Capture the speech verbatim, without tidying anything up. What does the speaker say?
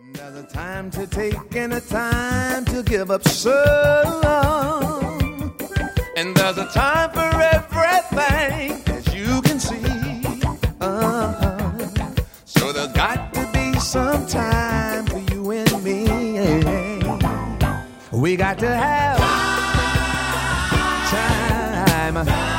There's a time to take and a time to give up some. And there's a time for everything, as you can see. Uh-huh. So there's got to be some time for you and me. We got to have time.